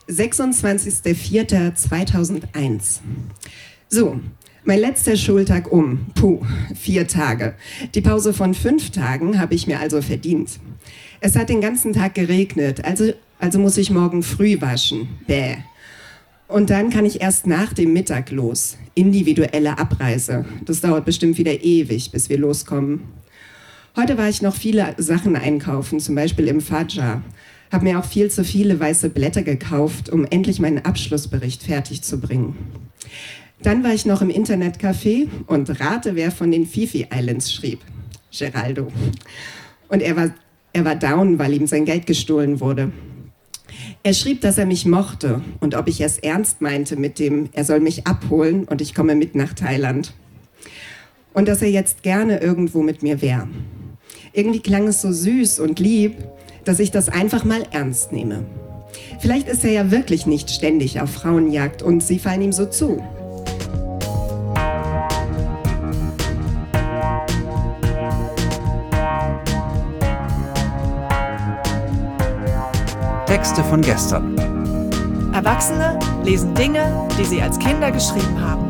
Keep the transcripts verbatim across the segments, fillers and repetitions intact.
sechsundzwanzigster vierter zweitausendeins. So, mein letzter Schultag um. Puh, vier Tage. Die Pause von fünf Tagen habe ich mir also verdient. Es hat den ganzen Tag geregnet, also, also muss ich morgen früh waschen. Bäh. Und dann kann ich erst nach dem Mittag los. Individuelle Abreise. Das dauert bestimmt wieder ewig, bis wir loskommen. Heute war ich noch viele Sachen einkaufen, zum Beispiel im Fadja. Habe mir auch viel zu viele weiße Blätter gekauft, um endlich meinen Abschlussbericht fertig zu bringen. Dann war ich noch im Internetcafé und rate, wer von den Fifi Islands schrieb. Geraldo. Und er war, er war down, weil ihm sein Geld gestohlen wurde. Er schrieb, dass er mich mochte und ob ich es ernst meinte mit dem, er soll mich abholen und ich komme mit nach Thailand. Und dass er jetzt gerne irgendwo mit mir wäre. Irgendwie klang es so süß und lieb, dass ich das einfach mal ernst nehme. Vielleicht ist er ja wirklich nicht ständig auf Frauenjagd und sie fallen ihm so zu. Texte von gestern. Erwachsene lesen Dinge, die sie als Kinder geschrieben haben.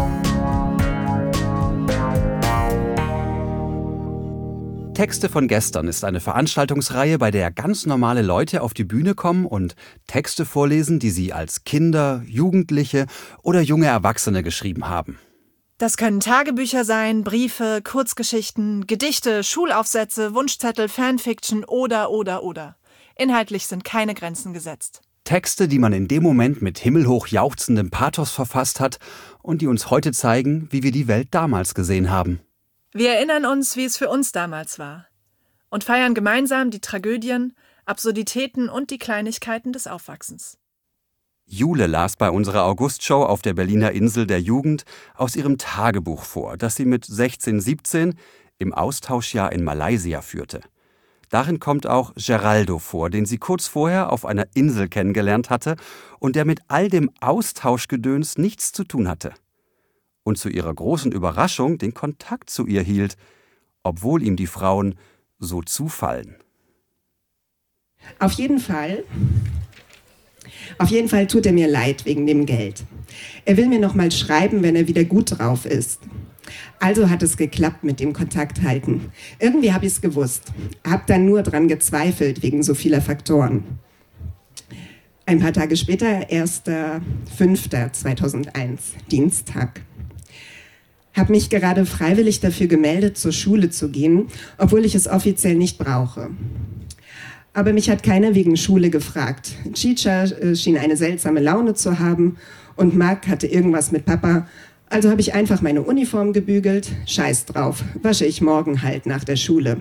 Texte von gestern ist eine Veranstaltungsreihe, bei der ganz normale Leute auf die Bühne kommen und Texte vorlesen, die sie als Kinder, Jugendliche oder junge Erwachsene geschrieben haben. Das können Tagebücher sein, Briefe, Kurzgeschichten, Gedichte, Schulaufsätze, Wunschzettel, Fanfiction oder, oder, oder. Inhaltlich sind keine Grenzen gesetzt. Texte, die man in dem Moment mit himmelhoch jauchzendem Pathos verfasst hat und die uns heute zeigen, wie wir die Welt damals gesehen haben. Wir erinnern uns, wie es für uns damals war und feiern gemeinsam die Tragödien, Absurditäten und die Kleinigkeiten des Aufwachsens. Jule las bei unserer Augustshow auf der Berliner Insel der Jugend aus ihrem Tagebuch vor, das sie mit sechzehn, siebzehn im Austauschjahr in Malaysia führte. Darin kommt auch Geraldo vor, den sie kurz vorher auf einer Insel kennengelernt hatte und der mit all dem Austauschgedöns nichts zu tun hatte. Und zu ihrer großen Überraschung den Kontakt zu ihr hielt, obwohl ihm die Frauen so zufallen. Auf jeden Fall, auf jeden Fall tut er mir leid wegen dem Geld. Er will mir noch mal schreiben, wenn er wieder gut drauf ist. Also hat es geklappt mit dem Kontakt halten. Irgendwie habe ich es gewusst. Hab dann nur dran gezweifelt wegen so vieler Faktoren. Ein paar Tage später, erster fünfter zweitausendeins, Dienstag. Habe mich gerade freiwillig dafür gemeldet, zur Schule zu gehen, obwohl ich es offiziell nicht brauche. Aber mich hat keiner wegen Schule gefragt. Chicha schien eine seltsame Laune zu haben und Marc hatte irgendwas mit Papa. Also habe ich einfach meine Uniform gebügelt. Scheiß drauf, wasche ich morgen halt nach der Schule.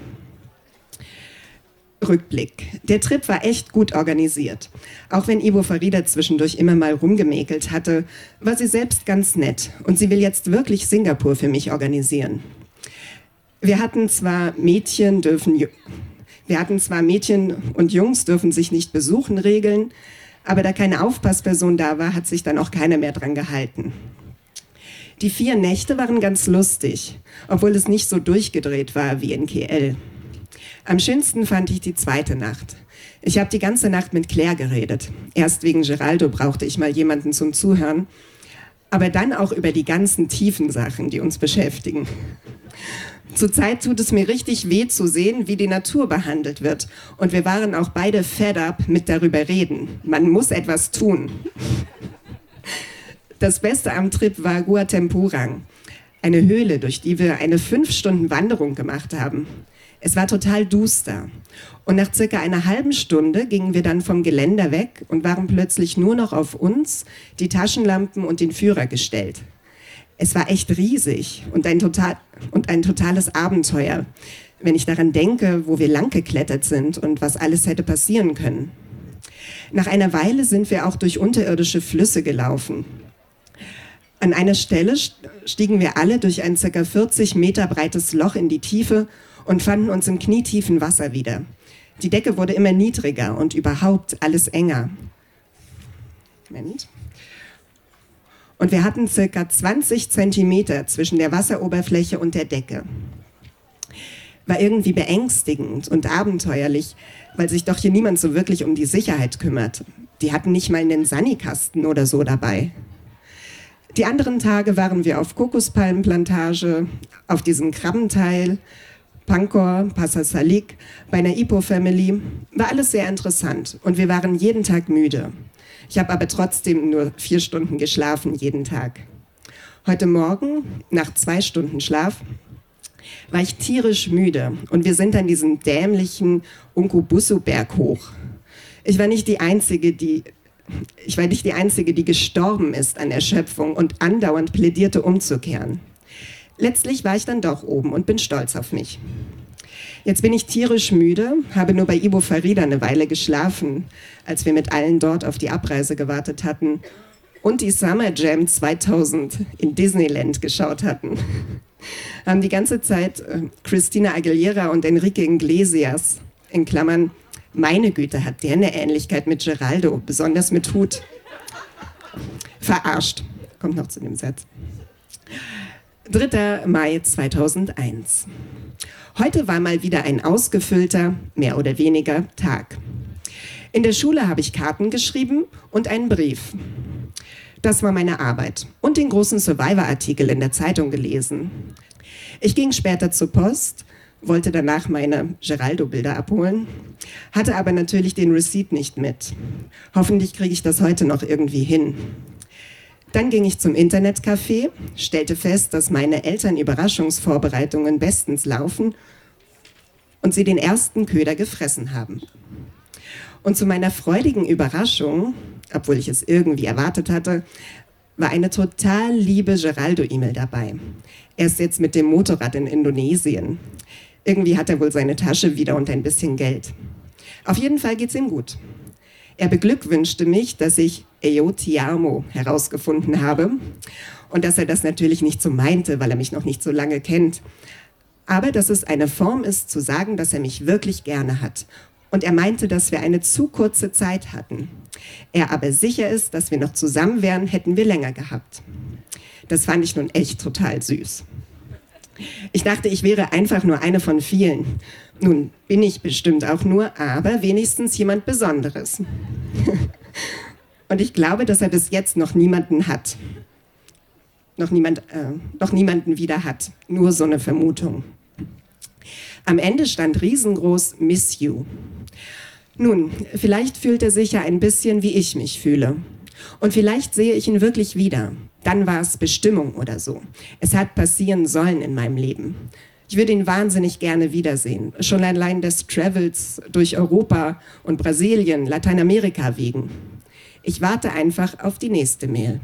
Rückblick. Der Trip war echt gut organisiert. Auch wenn Ivo Farida zwischendurch immer mal rumgemäkelt hatte, war sie selbst ganz nett und sie will jetzt wirklich Singapur für mich organisieren. Wir hatten zwar Mädchen dürfen, wir hatten zwar Mädchen und Jungs dürfen sich nicht besuchen Regeln, aber da keine Aufpassperson da war, hat sich dann auch keiner mehr dran gehalten. Die vier Nächte waren ganz lustig, obwohl es nicht so durchgedreht war wie in K L. Am schönsten fand ich die zweite Nacht. Ich habe die ganze Nacht mit Claire geredet. Erst wegen Geraldo brauchte ich mal jemanden zum Zuhören, aber dann auch über die ganzen tiefen Sachen, die uns beschäftigen. Zurzeit tut es mir richtig weh zu sehen, wie die Natur behandelt wird. Und wir waren auch beide fed up mit darüber reden. Man muss etwas tun. Das Beste am Trip war Guatempurang, eine Höhle, durch die wir eine fünf Stunden Wanderung gemacht haben. Es war total duster und nach circa einer halben Stunde gingen wir dann vom Geländer weg und waren plötzlich nur noch auf uns, die Taschenlampen und den Führer gestellt. Es war echt riesig und ein, total, und ein totales Abenteuer, wenn ich daran denke, wo wir lang geklettert sind und was alles hätte passieren können. Nach einer Weile sind wir auch durch unterirdische Flüsse gelaufen. An einer Stelle stiegen wir alle durch ein ca. vierzig Meter breites Loch in die Tiefe und fanden uns im knietiefen Wasser wieder. Die Decke wurde immer niedriger und überhaupt alles enger. Moment. Und wir hatten ca. zwanzig Zentimeter zwischen der Wasseroberfläche und der Decke. war irgendwie beängstigend und abenteuerlich, weil sich doch hier niemand so wirklich um die Sicherheit kümmert. Die hatten nicht mal einen Sanikasten oder so dabei. Die anderen Tage waren wir auf Kokospalmenplantage, auf diesem Krabbenteil, Pankor, Pasar Salik, bei einer Ipoh-Family. War alles sehr interessant und wir waren jeden Tag müde. Ich habe aber trotzdem nur vier Stunden geschlafen jeden Tag. Heute Morgen, nach zwei Stunden Schlaf, war ich tierisch müde und wir sind an diesem dämlichen Unkubusu-Berg hoch. Ich war nicht die Einzige, die, ich war nicht die Einzige, die gestorben ist an Erschöpfung und andauernd plädierte, umzukehren. Letztlich war ich dann doch oben und bin stolz auf mich. Jetzt bin ich tierisch müde, habe nur bei Ibo Farida eine Weile geschlafen, als wir mit allen dort auf die Abreise gewartet hatten und die Summer Jam zweitausend in Disneyland geschaut hatten. Haben die ganze Zeit äh, Christina Aguilera und Enrique Iglesias, in Klammern, meine Güte, hat der eine Ähnlichkeit mit Geraldo, besonders mit Hut, verarscht. Kommt noch zu dem Satz. dritter Mai zweitausendeins. Heute war mal wieder ein ausgefüllter, mehr oder weniger, Tag. In der Schule habe ich Karten geschrieben und einen Brief. Das war meine Arbeit und den großen Survivor-Artikel in der Zeitung gelesen. Ich ging später zur Post, wollte danach meine Geraldo-Bilder abholen, hatte aber natürlich den Receipt nicht mit. Hoffentlich kriege ich das heute noch irgendwie hin. Dann ging ich zum Internetcafé, stellte fest, dass meine Eltern-Überraschungsvorbereitungen bestens laufen und sie den ersten Köder gefressen haben. Und zu meiner freudigen Überraschung, obwohl ich es irgendwie erwartet hatte, war eine total liebe Geraldo-E-Mail dabei. Er ist jetzt mit dem Motorrad in Indonesien. Irgendwie hat er wohl seine Tasche wieder und ein bisschen Geld. Auf jeden Fall geht's ihm gut. Er beglückwünschte mich, dass ich Eo Ti Amo herausgefunden habe und dass er das natürlich nicht so meinte, weil er mich noch nicht so lange kennt. Aber dass es eine Form ist, zu sagen, dass er mich wirklich gerne hat. Und er meinte, dass wir eine zu kurze Zeit hatten. Er aber sicher ist, dass wir noch zusammen wären, hätten wir länger gehabt. Das fand ich nun echt total süß. Ich dachte, ich wäre einfach nur eine von vielen. Nun bin ich bestimmt auch nur, aber wenigstens jemand Besonderes. Und ich glaube, dass er bis jetzt noch niemanden hat. Noch, niemand, äh, noch niemanden wieder hat. Nur so eine Vermutung. Am Ende stand riesengroß Miss You. Nun, vielleicht fühlt er sich ja ein bisschen, wie ich mich fühle. Und vielleicht sehe ich ihn wirklich wieder. Dann war es Bestimmung oder so. Es hat passieren sollen in meinem Leben. Ich würde ihn wahnsinnig gerne wiedersehen. Schon allein des Travels durch Europa und Brasilien, Lateinamerika wegen. Ich warte einfach auf die nächste Mail.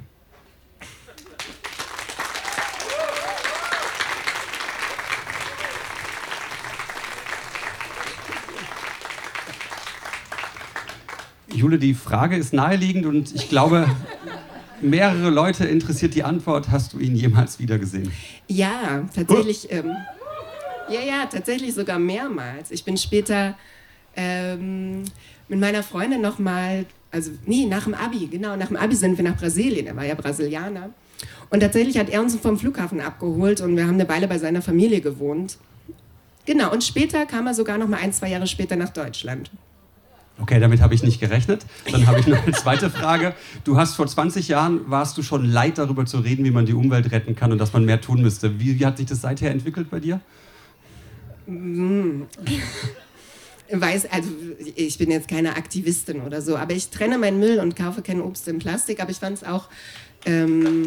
Jule, die Frage ist naheliegend und ich glaube, mehrere Leute interessiert die Antwort. Hast du ihn jemals wiedergesehen? Ja, tatsächlich. Oh. Ähm, ja, ja, tatsächlich sogar mehrmals. Ich bin später ähm, mit meiner Freundin nochmal, also nee, nach dem Abi, genau, nach dem Abi sind wir nach Brasilien. Er war ja Brasilianer. Und tatsächlich hat er uns vom Flughafen abgeholt und wir haben eine Weile bei seiner Familie gewohnt. Genau, und später kam er sogar noch mal ein, zwei Jahre später nach Deutschland. Okay, damit habe ich nicht gerechnet. Dann habe ich noch eine zweite Frage. Du hast vor zwanzig Jahren, warst du schon leid, darüber zu reden, wie man die Umwelt retten kann und dass man mehr tun müsste. Wie, wie hat sich das seither entwickelt bei dir? Hm. Weiß, also ich bin jetzt keine Aktivistin oder so, aber ich trenne meinen Müll und kaufe kein Obst in Plastik, aber ich fand es auch... Ähm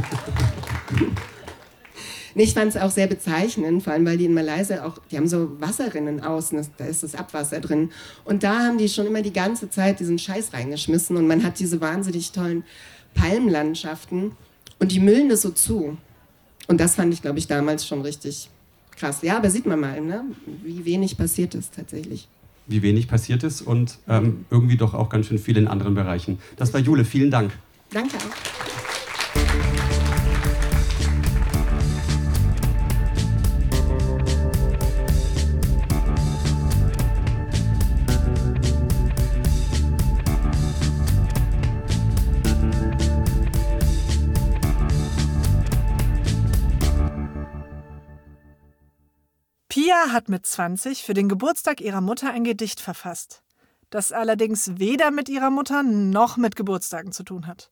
Ich fand es auch sehr bezeichnend, vor allem weil die in Malaysia auch, die haben so Wasserrinnen außen, da ist das Abwasser drin. Und da haben die schon immer die ganze Zeit diesen Scheiß reingeschmissen und man hat diese wahnsinnig tollen Palmenlandschaften und die müllen das so zu. Und das fand ich, glaube ich, damals schon richtig krass. Ja, aber sieht man mal, ne? Wie wenig passiert ist tatsächlich. Wie wenig passiert ist und ähm, irgendwie doch auch ganz schön viel in anderen Bereichen. Das war Jule, vielen Dank. Danke auch. Pia hat mit zwanzig für den Geburtstag ihrer Mutter ein Gedicht verfasst, das allerdings weder mit ihrer Mutter noch mit Geburtstagen zu tun hat.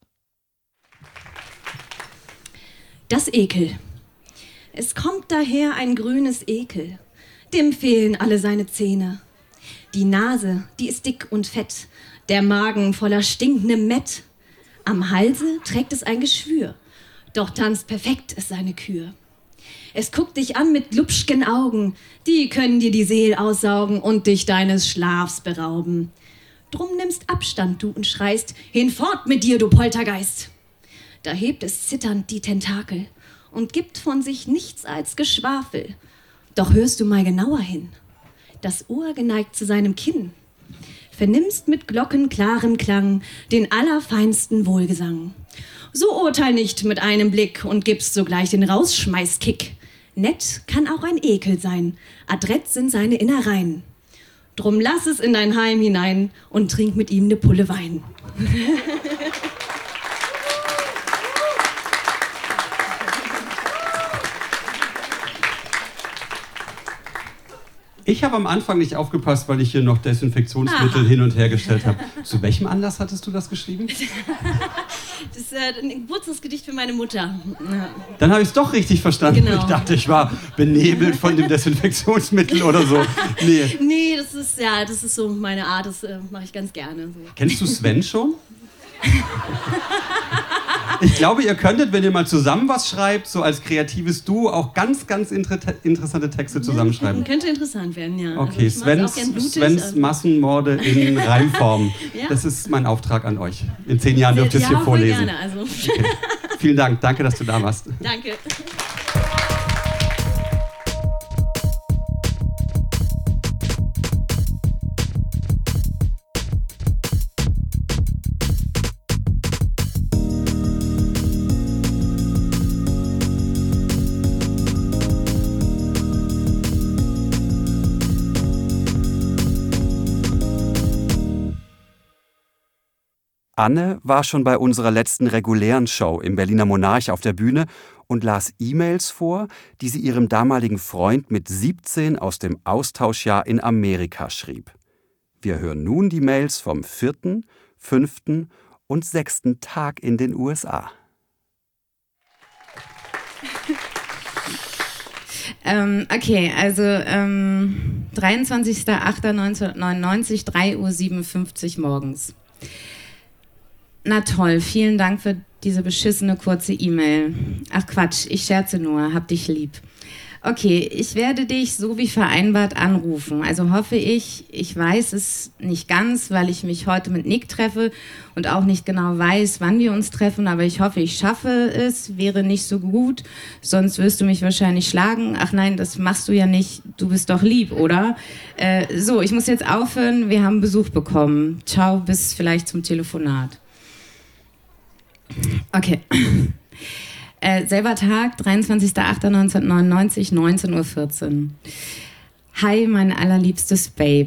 Das Ekel. Es kommt daher ein grünes Ekel, dem fehlen alle seine Zähne. Die Nase, die ist dick und fett, der Magen voller stinkendem Mett. Am Halse trägt es ein Geschwür, doch tanzt perfekt ist seine Kür. Es guckt dich an mit glubschgen Augen, die können dir die Seel aussaugen und dich deines Schlafs berauben. Drum nimmst Abstand du und schreist, hinfort mit dir, du Poltergeist. Da hebt es zitternd die Tentakel und gibt von sich nichts als Geschwafel. Doch hörst du mal genauer hin, das Ohr geneigt zu seinem Kinn, vernimmst mit glockenklarem Klang den allerfeinsten Wohlgesang. So urteil nicht mit einem Blick und gibst sogleich den Rausschmeißkick. Nett kann auch ein Ekel sein, adrett sind seine Innereien. Drum lass es in dein Heim hinein und trink mit ihm ne Pulle Wein. Ich habe am Anfang nicht aufgepasst, weil ich hier noch Desinfektionsmittel Aha. hin und her gestellt habe. Zu welchem Anlass hattest du das geschrieben? Das ist äh, ein Geburtstagsgedicht für meine Mutter. Ja. Dann habe ich es doch richtig verstanden. Genau. Ich dachte, ich war benebelt von dem Desinfektionsmittel oder so. Nee, nee das, ist, ja, das ist so meine Art, das äh, mache ich ganz gerne. So. Kennst du Sven schon? Ich glaube, ihr könntet, wenn ihr mal zusammen was schreibt, so als kreatives Duo, auch ganz, ganz inter- interessante Texte zusammenschreiben. Könnte interessant werden, ja. Okay, also Svens, blutig, Svens also. Massenmorde in Reimform. Ja. Das ist mein Auftrag an euch. In zehn Jahren dürft ihr es ja, hier vorlesen. Gerne, also. Okay. Vielen Dank, danke, dass du da warst. Danke. Anne war schon bei unserer letzten regulären Show im Berliner Monarch auf der Bühne und las E-Mails vor, die sie ihrem damaligen Freund mit siebzehn aus dem Austauschjahr in Amerika schrieb. Wir hören nun die Mails vom vierten, fünften und sechsten Tag in den U S A. Ähm, okay, also ähm, dreiundzwanzigster achter neunzehnhundertneunundneunzig, drei Uhr siebenundfünfzig morgens. Na toll, vielen Dank für diese beschissene kurze E-Mail. Ach Quatsch, ich scherze nur, hab dich lieb. Okay, ich werde dich so wie vereinbart anrufen. Also hoffe ich, ich weiß es nicht ganz, weil ich mich heute mit Nick treffe und auch nicht genau weiß, wann wir uns treffen, aber ich hoffe, ich schaffe es, wäre nicht so gut, sonst wirst du mich wahrscheinlich schlagen. Ach nein, das machst du ja nicht, du bist doch lieb, oder? Äh, so, ich muss jetzt aufhören, wir haben Besuch bekommen. Ciao, bis vielleicht zum Telefonat. Okay. Äh, selber Tag, dreiundzwanzigster achter neunzehnhundertneunundneunzig, neunzehn Uhr vierzehn. Hi, mein allerliebstes Babe.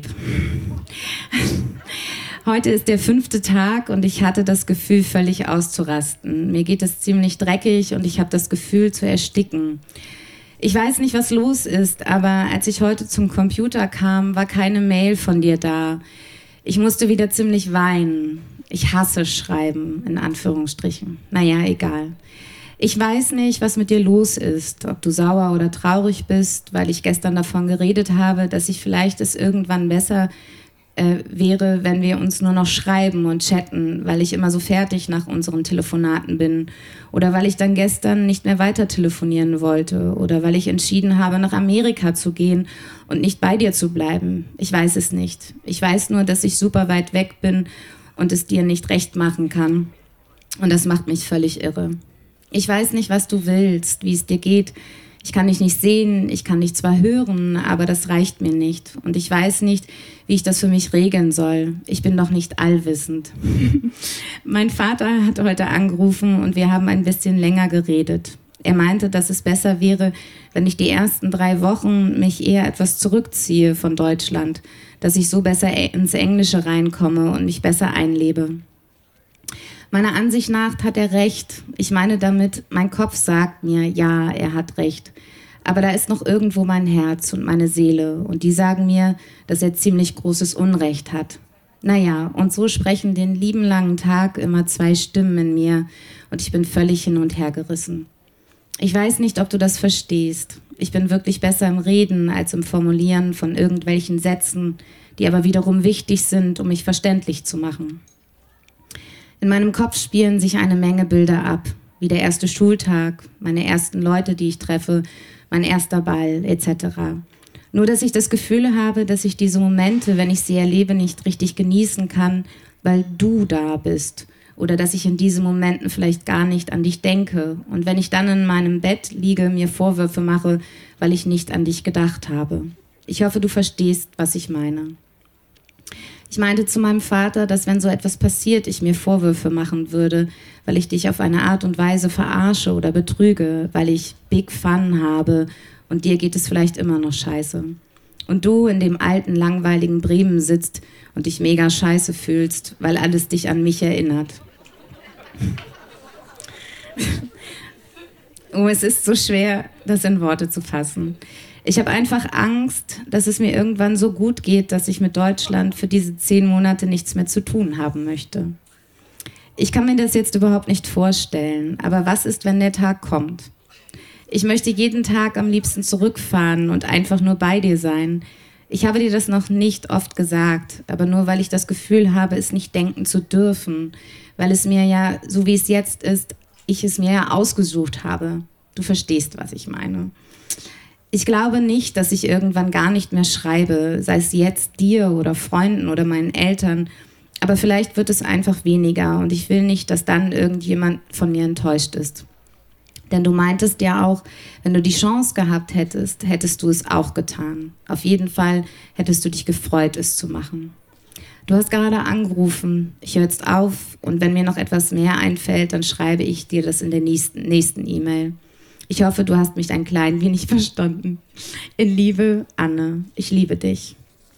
Heute ist der fünfte Tag und ich hatte das Gefühl, völlig auszurasten. Mir geht es ziemlich dreckig und ich habe das Gefühl, zu ersticken. Ich weiß nicht, was los ist, aber als ich heute zum Computer kam, war keine Mail von dir da. Ich musste wieder ziemlich weinen. Ich hasse Schreiben, in Anführungsstrichen. Naja, egal. Ich weiß nicht, was mit dir los ist, ob du sauer oder traurig bist, weil ich gestern davon geredet habe, dass ich vielleicht es irgendwann besser äh, wäre, wenn wir uns nur noch schreiben und chatten, weil ich immer so fertig nach unseren Telefonaten bin oder weil ich dann gestern nicht mehr weiter telefonieren wollte oder weil ich entschieden habe, nach Amerika zu gehen und nicht bei dir zu bleiben. Ich weiß es nicht. Ich weiß nur, dass ich super weit weg bin und es dir nicht recht machen kann. Und das macht mich völlig irre. Ich weiß nicht, was du willst, wie es dir geht. Ich kann dich nicht sehen, ich kann dich zwar hören, aber das reicht mir nicht. Und ich weiß nicht, wie ich das für mich regeln soll. Ich bin doch nicht allwissend. Mein Vater hat heute angerufen und wir haben ein bisschen länger geredet. Er meinte, dass es besser wäre, wenn ich die ersten drei Wochen mich eher etwas zurückziehe von Deutschland, dass ich so besser ins Englische reinkomme und mich besser einlebe. Meiner Ansicht nach hat er recht. Ich meine damit, mein Kopf sagt mir, ja, er hat recht. Aber da ist noch irgendwo mein Herz und meine Seele und die sagen mir, dass er ziemlich großes Unrecht hat. Naja, und so sprechen den lieben langen Tag immer zwei Stimmen in mir und ich bin völlig hin und her gerissen. Ich weiß nicht, ob du das verstehst. Ich bin wirklich besser im Reden als im Formulieren von irgendwelchen Sätzen, die aber wiederum wichtig sind, um mich verständlich zu machen. In meinem Kopf spielen sich eine Menge Bilder ab, wie der erste Schultag, meine ersten Leute, die ich treffe, mein erster Ball et cetera. Nur, dass ich das Gefühl habe, dass ich diese Momente, wenn ich sie erlebe, nicht richtig genießen kann, weil du da bist. Oder dass ich in diesen Momenten vielleicht gar nicht an dich denke. Und wenn ich dann in meinem Bett liege, mir Vorwürfe mache, weil ich nicht an dich gedacht habe. Ich hoffe, du verstehst, was ich meine. Ich meinte zu meinem Vater, dass wenn so etwas passiert, ich mir Vorwürfe machen würde, weil ich dich auf eine Art und Weise verarsche oder betrüge, weil ich Big Fun habe und dir geht es vielleicht immer noch scheiße. Und du in dem alten, langweiligen Bremen sitzt und dich mega scheiße fühlst, weil alles dich an mich erinnert. Oh, es ist so schwer, das in Worte zu fassen. Ich habe einfach Angst, dass es mir irgendwann so gut geht, dass ich mit Deutschland für diese zehn Monate nichts mehr zu tun haben möchte. Ich kann mir das jetzt überhaupt nicht vorstellen, aber was ist, wenn der Tag kommt? Ich möchte jeden Tag am liebsten zurückfahren und einfach nur bei dir sein. Ich habe dir das noch nicht oft gesagt, aber nur weil ich das Gefühl habe, es nicht denken zu dürfen, weil es mir ja, so wie es jetzt ist, ich es mir ja ausgesucht habe. Du verstehst, was ich meine. Ich glaube nicht, dass ich irgendwann gar nicht mehr schreibe, sei es jetzt dir oder Freunden oder meinen Eltern, aber vielleicht wird es einfach weniger und ich will nicht, dass dann irgendjemand von mir enttäuscht ist. Denn du meintest ja auch, wenn du die Chance gehabt hättest, hättest du es auch getan. Auf jeden Fall hättest du dich gefreut, es zu machen. Du hast gerade angerufen, ich höre jetzt auf und wenn mir noch etwas mehr einfällt, dann schreibe ich dir das in der nächsten, nächsten E-Mail. Ich hoffe, du hast mich ein klein wenig verstanden. In Liebe, Anne, ich liebe dich.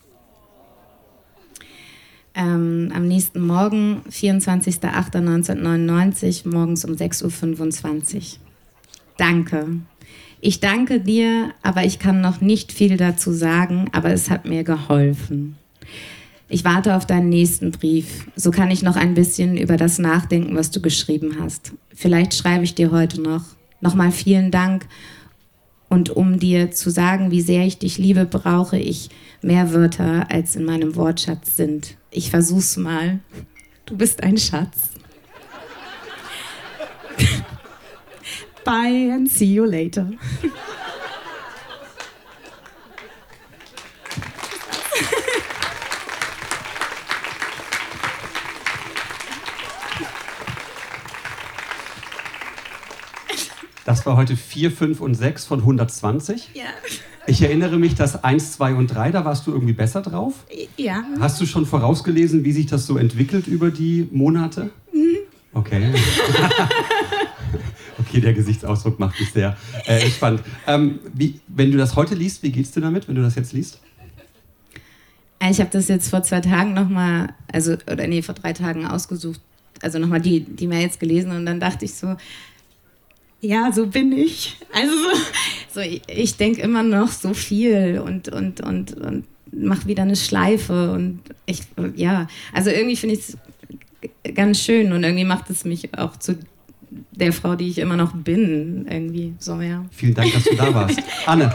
Ähm, am nächsten Morgen, vierundzwanzigster achter neunzehnhundertneunundneunzig, morgens um sechs Uhr fünfundzwanzig. Danke. Ich danke dir, aber ich kann noch nicht viel dazu sagen, aber es hat mir geholfen. Ich warte auf deinen nächsten Brief. So kann ich noch ein bisschen über das nachdenken, was du geschrieben hast. Vielleicht schreibe ich dir heute noch. Nochmal vielen Dank. Und um dir zu sagen, wie sehr ich dich liebe, brauche ich mehr Wörter, als in meinem Wortschatz sind. Ich versuch's mal. Du bist ein Schatz. Bye and see you later. Das war heute vier, fünf und sechs von hundertzwanzig. Ja. Ich erinnere mich, dass eins, zwei und drei, da warst du irgendwie besser drauf. Ja. Hast du schon vorausgelesen, wie sich das so entwickelt über die Monate? Mhm. Okay. Okay, der Gesichtsausdruck macht mich sehr äh, entspannt. Ähm, wie, wenn du das heute liest, wie geht's dir damit, wenn du das jetzt liest? Ich habe das jetzt vor zwei Tagen nochmal, also, oder nee, vor drei Tagen ausgesucht, also nochmal die, die Mails gelesen und dann dachte ich so, ja, so bin ich. Also so, so ich, ich denke immer noch so viel und, und, und, und mache wieder eine Schleife und ich, ja, also irgendwie finde ich es ganz schön und irgendwie macht es mich auch zu der Frau, die ich immer noch bin, irgendwie so, ja. Vielen Dank, dass du da warst. Anne.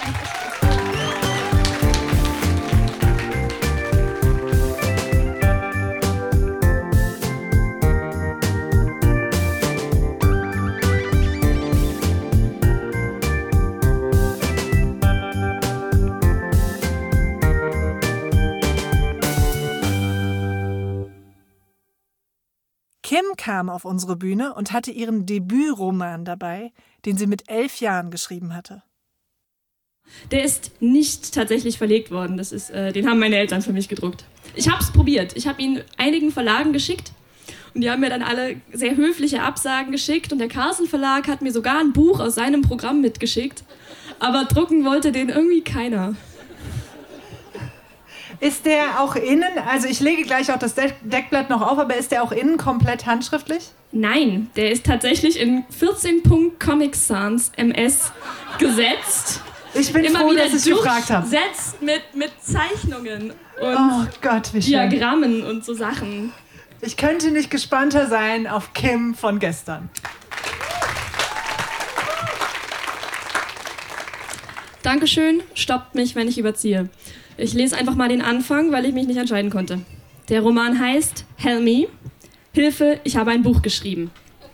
Kim kam auf unsere Bühne und hatte ihren Debütroman dabei, den sie mit elf Jahren geschrieben hatte. Der ist nicht tatsächlich verlegt worden. Das ist, äh, den haben meine Eltern für mich gedruckt. Ich habe es probiert. Ich habe ihn einigen Verlagen geschickt und die haben mir dann alle sehr höfliche Absagen geschickt und der Carlsen Verlag hat mir sogar ein Buch aus seinem Programm mitgeschickt. Aber drucken wollte den irgendwie keiner. Ist der auch innen, also ich lege gleich auch das Deckblatt noch auf, aber ist der auch innen komplett handschriftlich? Nein, der ist tatsächlich in vierzehn Punkt Comic Sans M S gesetzt. Ich bin Immer froh, wieder dass ich gefragt habe. durchsetzt mit, mit Zeichnungen und Oh Gott, wie schön. Diagrammen und so Sachen. Ich könnte nicht gespannter sein auf Kim von gestern. Dankeschön, stoppt mich, wenn ich überziehe. Ich lese einfach mal den Anfang, weil ich mich nicht entscheiden konnte. Der Roman heißt Helmi. Hilfe, ich habe ein Buch geschrieben.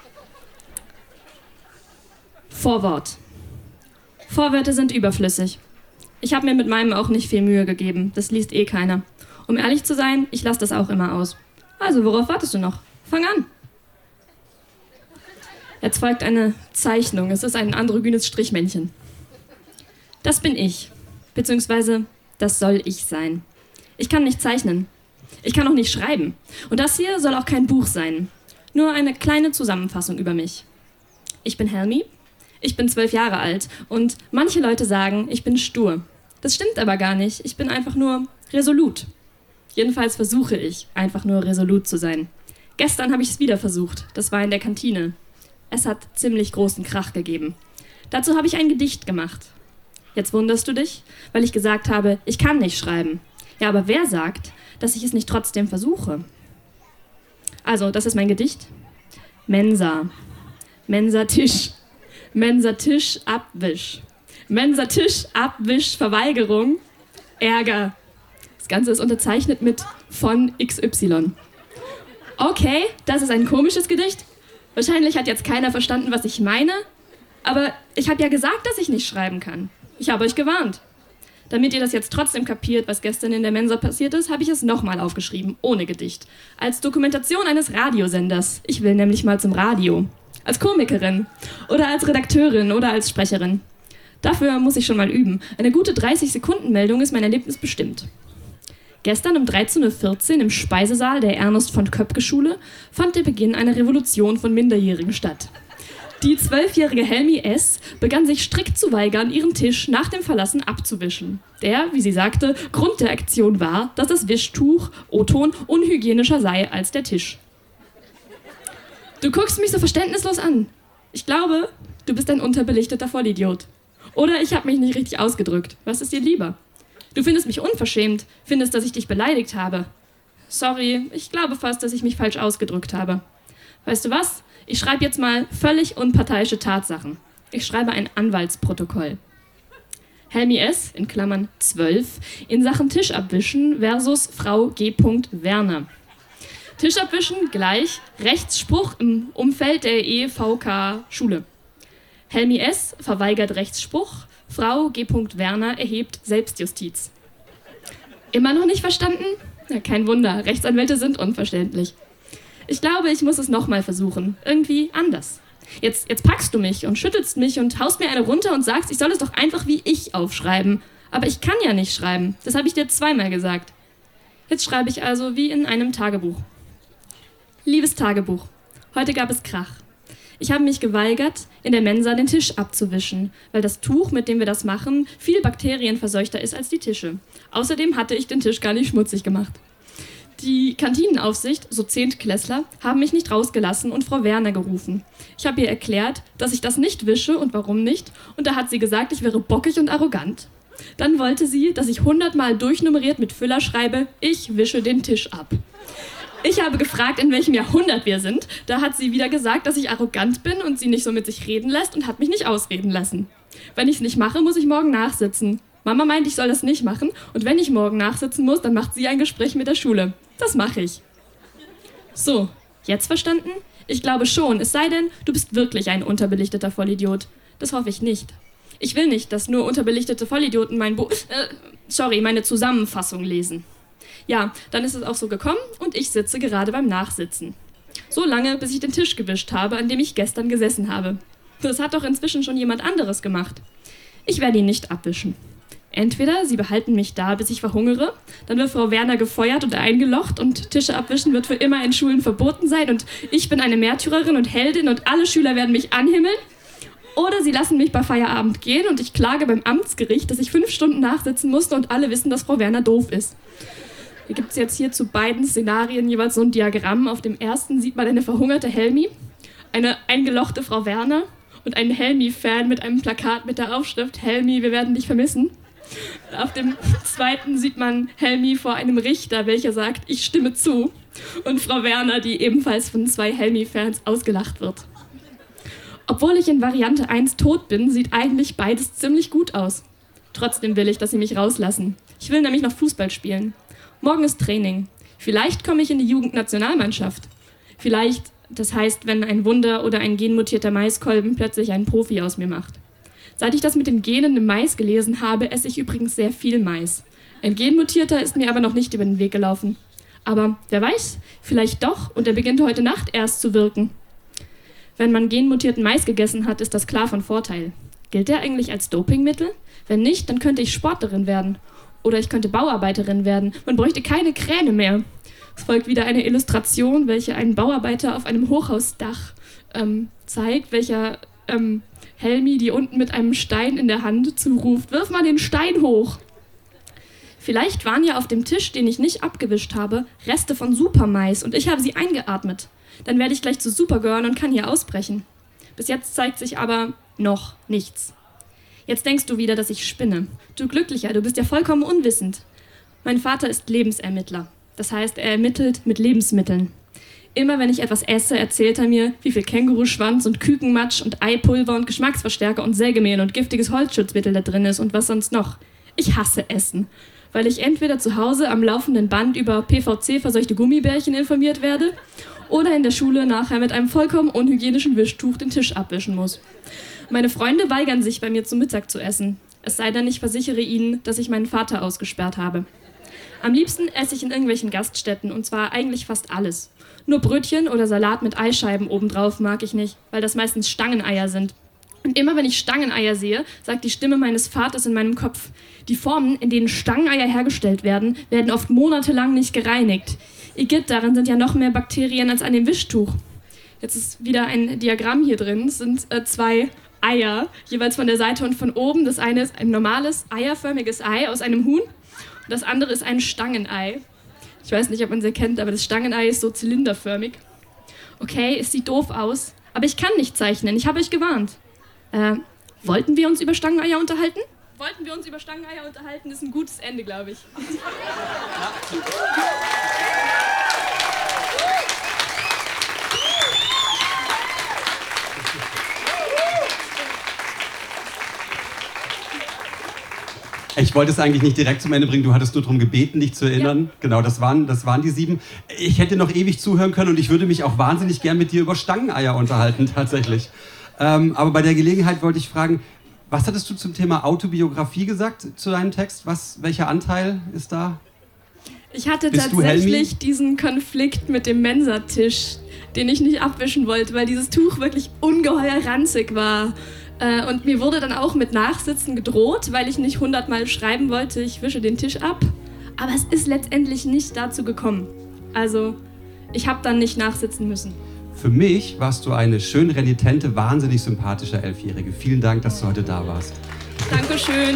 Vorwort. Vorwörter sind überflüssig. Ich habe mir mit meinem auch nicht viel Mühe gegeben. Das liest eh keiner. Um ehrlich zu sein, ich lasse das auch immer aus. Also, worauf wartest du noch? Fang an. Jetzt folgt eine Zeichnung. Es ist ein androgynes Strichmännchen. Das bin ich. Beziehungsweise, das soll ich sein. Ich kann nicht zeichnen. Ich kann auch nicht schreiben. Und das hier soll auch kein Buch sein. Nur eine kleine Zusammenfassung über mich. Ich bin Helmi. Ich bin zwölf Jahre alt. Und manche Leute sagen, ich bin stur. Das stimmt aber gar nicht. Ich bin einfach nur resolut. Jedenfalls versuche ich, einfach nur resolut zu sein. Gestern habe ich es wieder versucht. Das war in der Kantine. Es hat ziemlich großen Krach gegeben. Dazu habe ich ein Gedicht gemacht. Jetzt wunderst du dich, weil ich gesagt habe, ich kann nicht schreiben. Ja, aber wer sagt, dass ich es nicht trotzdem versuche? Also, das ist mein Gedicht. Mensa. Mensa-Tisch. Mensa-Tisch, Abwisch. Mensa-Tisch, Abwisch, Verweigerung, Ärger. Das Ganze ist unterzeichnet mit von X Y. Okay, das ist ein komisches Gedicht. Wahrscheinlich hat jetzt keiner verstanden, was ich meine. Aber ich habe ja gesagt, dass ich nicht schreiben kann. Ich habe euch gewarnt. Damit ihr das jetzt trotzdem kapiert, was gestern in der Mensa passiert ist, habe ich es nochmal aufgeschrieben, ohne Gedicht. Als Dokumentation eines Radiosenders. Ich will nämlich mal zum Radio. Als Komikerin. Oder als Redakteurin oder als Sprecherin. Dafür muss ich schon mal üben. Eine gute dreißig-Sekunden-Meldung ist mein Erlebnis bestimmt. Gestern um dreizehn Uhr vierzehn im Speisesaal der Ernst-von-Köpke-Schule fand der Beginn einer Revolution von Minderjährigen statt. Die zwölfjährige Helmi S. begann sich strikt zu weigern, ihren Tisch nach dem Verlassen abzuwischen. Der, wie sie sagte, Grund der Aktion war, dass das Wischtuch, O-Ton, unhygienischer sei als der Tisch. Du guckst mich so verständnislos an. Ich glaube, du bist ein unterbelichteter Vollidiot. Oder ich habe mich nicht richtig ausgedrückt. Was ist dir lieber? Du findest mich unverschämt, findest, dass ich dich beleidigt habe. Sorry, ich glaube fast, dass ich mich falsch ausgedrückt habe. Weißt du was? Ich schreibe jetzt mal völlig unparteiische Tatsachen. Ich schreibe ein Anwaltsprotokoll. Helmi S., in Klammern zwölf, in Sachen Tischabwischen versus Frau G. Werner. Tischabwischen gleich Rechtsspruch im Umfeld der E V K-Schule. Helmi S. verweigert Rechtsspruch, Frau G. Werner erhebt Selbstjustiz. Immer noch nicht verstanden? Ja, kein Wunder, Rechtsanwälte sind unverständlich. Ich glaube, ich muss es nochmal versuchen. Irgendwie anders. Jetzt, jetzt packst du mich und schüttelst mich und haust mir eine runter und sagst, ich soll es doch einfach wie ich aufschreiben. Aber ich kann ja nicht schreiben. Das habe ich dir zweimal gesagt. Jetzt schreibe ich also wie in einem Tagebuch. Liebes Tagebuch, heute gab es Krach. Ich habe mich geweigert, in der Mensa den Tisch abzuwischen, weil das Tuch, mit dem wir das machen, viel bakterienverseuchter ist als die Tische. Außerdem hatte ich den Tisch gar nicht schmutzig gemacht. Die Kantinenaufsicht, so Zehntklässler, haben mich nicht rausgelassen und Frau Werner gerufen. Ich habe ihr erklärt, dass ich das nicht wische und warum nicht, und da hat sie gesagt, ich wäre bockig und arrogant. Dann wollte sie, dass ich hundertmal durchnummeriert mit Füller schreibe, ich wische den Tisch ab. Ich habe gefragt, in welchem Jahrhundert wir sind. Da hat sie wieder gesagt, dass ich arrogant bin und sie nicht so mit sich reden lässt und hat mich nicht ausreden lassen. Wenn ich es nicht mache, muss ich morgen nachsitzen. Mama meint, ich soll das nicht machen und wenn ich morgen nachsitzen muss, dann macht sie ein Gespräch mit der Schule. Das mache ich. So, jetzt verstanden? Ich glaube schon, es sei denn, du bist wirklich ein unterbelichteter Vollidiot. Das hoffe ich nicht. Ich will nicht, dass nur unterbelichtete Vollidioten mein Buch, äh, sorry, meine Zusammenfassung lesen. Ja, dann ist es auch so gekommen und ich sitze gerade beim Nachsitzen. So lange, bis ich den Tisch gewischt habe, an dem ich gestern gesessen habe. Das hat doch inzwischen schon jemand anderes gemacht. Ich werde ihn nicht abwischen. Entweder sie behalten mich da, bis ich verhungere, dann wird Frau Werner gefeuert und eingelocht und Tische abwischen wird für immer in Schulen verboten sein und ich bin eine Märtyrerin und Heldin und alle Schüler werden mich anhimmeln. Oder sie lassen mich bei Feierabend gehen und ich klage beim Amtsgericht, dass ich fünf Stunden nachsitzen musste und alle wissen, dass Frau Werner doof ist. Hier gibt es jetzt hier zu beiden Szenarien jeweils so ein Diagramm. Auf dem ersten sieht man eine verhungerte Helmi. eine eingelochte Frau Werner und einen Helmi-Fan mit einem Plakat mit der Aufschrift „Helmi, wir werden dich vermissen". Auf dem zweiten sieht man Helmi vor einem Richter, welcher sagt, ich stimme zu. Und Frau Werner, die ebenfalls von zwei Helmi-Fans ausgelacht wird. Obwohl ich in Variante eins tot bin, sieht eigentlich beides ziemlich gut aus. Trotzdem will ich, dass sie mich rauslassen. Ich will nämlich noch Fußball spielen. Morgen ist Training. Vielleicht komme ich in die Jugendnationalmannschaft. Vielleicht, das heißt, wenn ein Wunder oder ein genmutierter Maiskolben plötzlich einen Profi aus mir macht. Seit ich das mit den Genen im Mais gelesen habe, esse ich übrigens sehr viel Mais. Ein genmutierter ist mir aber noch nicht über den Weg gelaufen. Aber wer weiß, vielleicht doch und er beginnt heute Nacht erst zu wirken. Wenn man genmutierten Mais gegessen hat, ist das klar von Vorteil. Gilt der eigentlich als Dopingmittel? Wenn nicht, dann könnte ich Sportlerin werden. Oder ich könnte Bauarbeiterin werden. Man bräuchte keine Kräne mehr. Es folgt wieder eine Illustration, welche einen Bauarbeiter auf einem Hochhausdach ähm, zeigt, welcher ähm, Helmi, die unten mit einem Stein in der Hand zuruft, wirf mal den Stein hoch. Vielleicht waren ja auf dem Tisch, den ich nicht abgewischt habe, Reste von Supermais und ich habe sie eingeatmet. Dann werde ich gleich zu Supergirl und kann hier ausbrechen. Bis jetzt zeigt sich aber noch nichts. Jetzt denkst du wieder, dass ich spinne. Du Glücklicher, du bist ja vollkommen unwissend. Mein Vater ist Lebensermittler. Das heißt, er ermittelt mit Lebensmitteln. Immer wenn ich etwas esse, erzählt er mir, wie viel Känguruschwanz und Kükenmatsch und Eipulver und Geschmacksverstärker und Sägemehl und giftiges Holzschutzmittel da drin ist und was sonst noch. Ich hasse Essen, weil ich entweder zu Hause am laufenden Band über P V C-verseuchte Gummibärchen informiert werde oder in der Schule nachher mit einem vollkommen unhygienischen Wischtuch den Tisch abwischen muss. Meine Freunde weigern sich, bei mir zu Mittag zu essen. Es sei denn, ich versichere ihnen, dass ich meinen Vater ausgesperrt habe. Am liebsten esse ich in irgendwelchen Gaststätten, und zwar eigentlich fast alles. Nur Brötchen oder Salat mit Eischeiben obendrauf mag ich nicht, weil das meistens Stangeneier sind. Und immer wenn ich Stangeneier sehe, sagt die Stimme meines Vaters in meinem Kopf, die Formen, in denen Stangeneier hergestellt werden, werden oft monatelang nicht gereinigt. Igitt, darin sind ja noch mehr Bakterien als an dem Wischtuch. Jetzt ist wieder ein Diagramm hier drin. Es sind äh, zwei Eier, jeweils von der Seite und von oben. Das eine ist ein normales, eierförmiges Ei aus einem Huhn. Und das andere ist ein Stangenei. Ich weiß nicht, ob man sie kennt, aber das Stangenei ist so zylinderförmig. Okay, es sieht doof aus, aber ich kann nicht zeichnen. Ich habe euch gewarnt. Äh, wollten wir uns über Stangeneier unterhalten? Wollten wir uns über Stangeneier unterhalten? Das ist ein gutes Ende, glaube ich. Ich wollte es eigentlich nicht direkt zum Ende bringen, du hattest nur darum gebeten, dich zu erinnern. Ja. Genau, das waren, das waren die sieben. Ich hätte noch ewig zuhören können und ich würde mich auch wahnsinnig gern mit dir über Stangeneier unterhalten, tatsächlich. Ähm, aber bei der Gelegenheit wollte ich fragen, was hattest du zum Thema Autobiografie gesagt zu deinem Text? Was, welcher Anteil ist da? Ich hatte Bist tatsächlich diesen Konflikt mit dem Mensatisch, den ich nicht abwischen wollte, weil dieses Tuch wirklich ungeheuer ranzig war. Und mir wurde dann auch mit Nachsitzen gedroht, weil ich nicht hundertmal schreiben wollte, ich wische den Tisch ab. Aber es ist letztendlich nicht dazu gekommen. Also, ich habe dann nicht nachsitzen müssen. Für mich warst du eine schön renitente, wahnsinnig sympathische Elfjährige. Vielen Dank, dass du heute da warst. Dankeschön.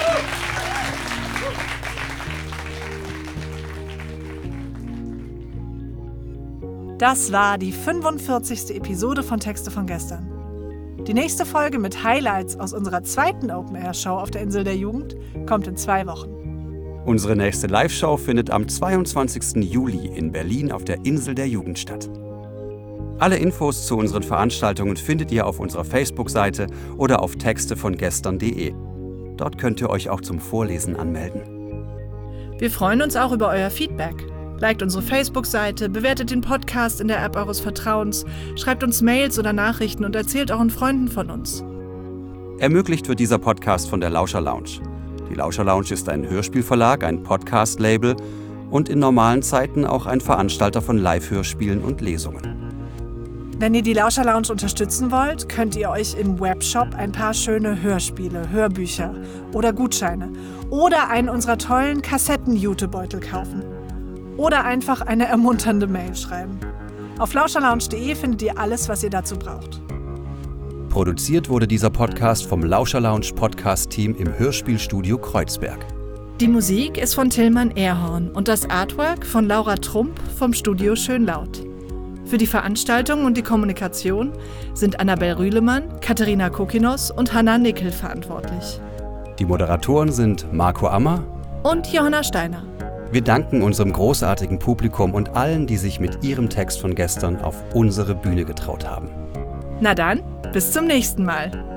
Das war die fünfundvierzigste Episode von Texte von gestern. Die nächste Folge mit Highlights aus unserer zweiten Open-Air-Show auf der Insel der Jugend kommt in zwei Wochen. Unsere nächste Live-Show findet am zweiundzwanzigsten Juli in Berlin auf der Insel der Jugend statt. Alle Infos zu unseren Veranstaltungen findet ihr auf unserer Facebook-Seite oder auf texte von gestern punkt de. Dort könnt ihr euch auch zum Vorlesen anmelden. Wir freuen uns auch über euer Feedback. Liked unsere Facebook-Seite, bewertet den Podcast in der App eures Vertrauens, schreibt uns Mails oder Nachrichten und erzählt euren Freunden von uns. Ermöglicht wird dieser Podcast von der Lauscher Lounge. Die Lauscher Lounge ist ein Hörspielverlag, ein Podcast-Label und in normalen Zeiten auch ein Veranstalter von Live-Hörspielen und Lesungen. Wenn ihr die Lauscher Lounge unterstützen wollt, könnt ihr euch im Webshop ein paar schöne Hörspiele, Hörbücher oder Gutscheine oder einen unserer tollen Kassetten-Jutebeutel kaufen. Oder einfach eine ermunternde Mail schreiben. Auf lauscherlounge punkt de findet ihr alles, was ihr dazu braucht. Produziert wurde dieser Podcast vom Lauscher Lounge Podcast-Team im Hörspielstudio Kreuzberg. Die Musik ist von Tillmann Erhorn und das Artwork von Laura Trump vom Studio Schönlaut. Für die Veranstaltung und die Kommunikation sind Annabel Rühlemann, Katharina Kokinos und Hanna Nickel verantwortlich. Die Moderatoren sind Marco Ammer Und Johanna Steiner. Wir danken unserem großartigen Publikum und allen, die sich mit ihrem Text von gestern auf unsere Bühne getraut haben. Na dann, bis zum nächsten Mal.